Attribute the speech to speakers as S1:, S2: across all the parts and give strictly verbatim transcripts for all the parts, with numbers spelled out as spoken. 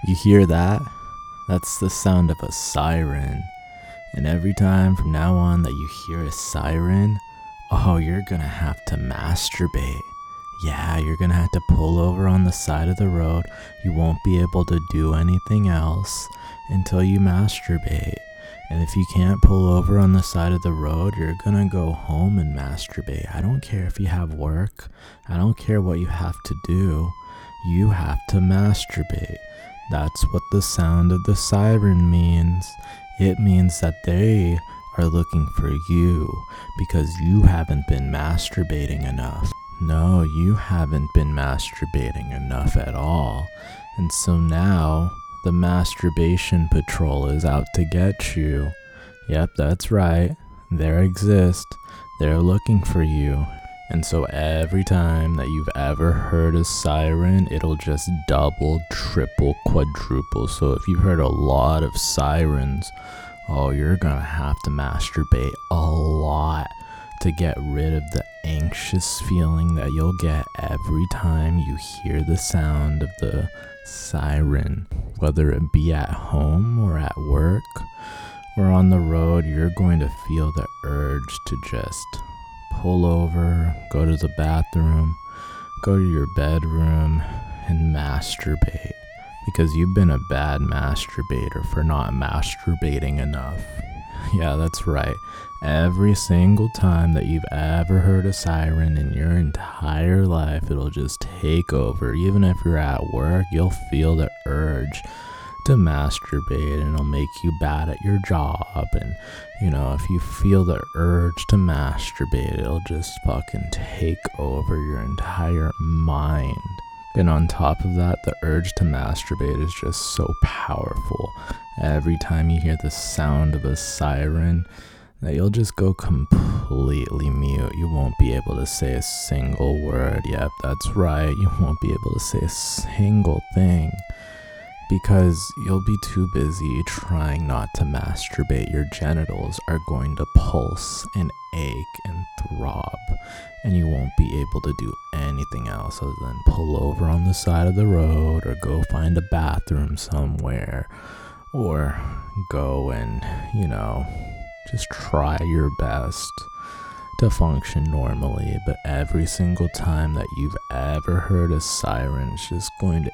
S1: You hear that? That's the sound of a siren. And every time from now on that you hear a siren, oh, you're gonna have to masturbate. Yeah, you're gonna have to pull over on the side of the road. You won't be able to do anything else until you masturbate. And if you can't pull over on the side of the road, you're gonna go home and masturbate. I don't care if you have work. I don't care what you have to do. You have to masturbate. That's what the sound of the siren means. It means that they are looking for you because you haven't been masturbating enough. No, you haven't been masturbating enough at all. And so now the masturbation patrol is out to get you. Yep, that's right. They exist. They're looking for you. And so every time that you've ever heard a siren, it'll just double, triple, quadruple. So if you've heard a lot of sirens, oh, you're gonna have to masturbate a lot to get rid of the anxious feeling that you'll get every time you hear the sound of the siren. Whether it be at home or at work or on the road, you're going to feel the urge to just pull over, go to the bathroom, go to your bedroom, and masturbate. Because you've been a bad masturbator for not masturbating enough. Yeah, that's right. Every single time that you've ever heard a siren in your entire life, it'll just take over. Even if you're at work, you'll feel the urge to masturbate, and it'll make you bad at your job. And you know, if you feel the urge to masturbate, it'll just fucking take over your entire mind. And on top of that, the urge to masturbate is just so powerful. Every time you hear the sound of a siren, that you'll just go completely mute. You won't be able to say a single word. Yep, that's right. You won't be able to say a single thing because you'll be too busy trying not to masturbate. Your genitals are going to pulse and ache and throb, and you won't be able to do anything else other than pull over on the side of the road or go find a bathroom somewhere or go and, you know, just try your best to function normally. But every single time that you've ever heard a siren, it's just going to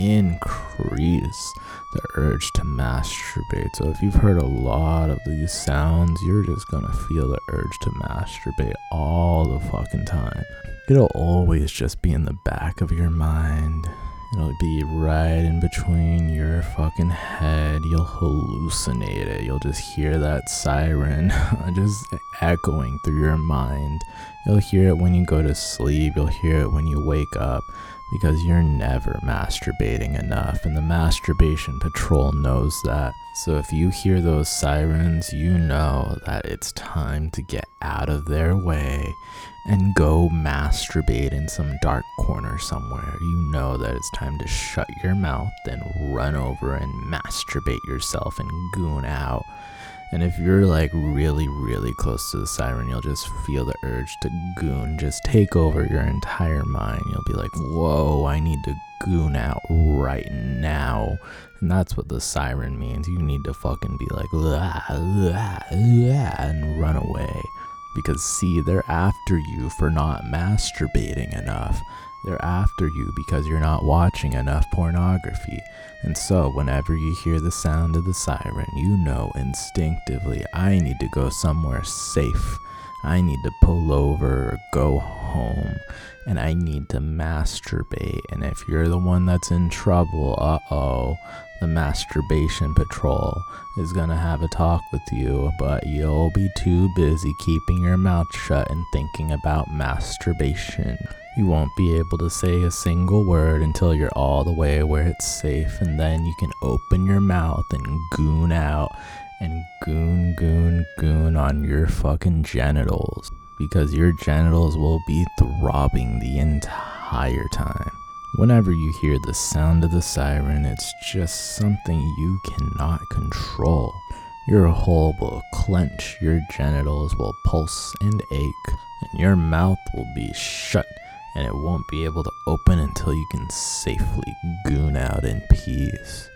S1: increase the urge to masturbate. So if you've heard a lot of these sounds, you're just gonna feel the urge to masturbate all the fucking time. It'll always just be in the back of your mind. It'll be right in between your fucking head. You'll hallucinate it. You'll just hear that siren just echoing through your mind. You'll hear it when you go to sleep. You'll hear it when you wake up, because you're never masturbating enough, and the masturbation patrol knows that. So if you hear those sirens, you know that it's time to get out of their way and go masturbate in some dark corner somewhere. You know that it's time to shut your mouth and run over and masturbate yourself and goon out. And if you're like really, really close to the siren, you'll just feel the urge to goon just take over your entire mind. You'll be like, whoa, I need to goon out right now. And that's what the siren means. You need to fucking be like, la, la, la, and run away. Because see, they're after you for not masturbating enough. They're after you because you're not watching enough pornography. And so whenever you hear the sound of the siren, you know instinctively, I need to go somewhere safe. I need to pull over or go home, and I need to masturbate. And if you're the one that's in trouble, uh-oh, the masturbation patrol is gonna have a talk with you, but you'll be too busy keeping your mouth shut and thinking about masturbation. You won't be able to say a single word until you're all the way where it's safe, and then you can open your mouth and goon out and goon, goon, goon on your fucking genitals, because your genitals will be throbbing the entire time. Whenever you hear the sound of the siren, it's just something you cannot control. Your hole will clench, your genitals will pulse and ache, and your mouth will be shut, and it won't be able to open until you can safely goon out in peace.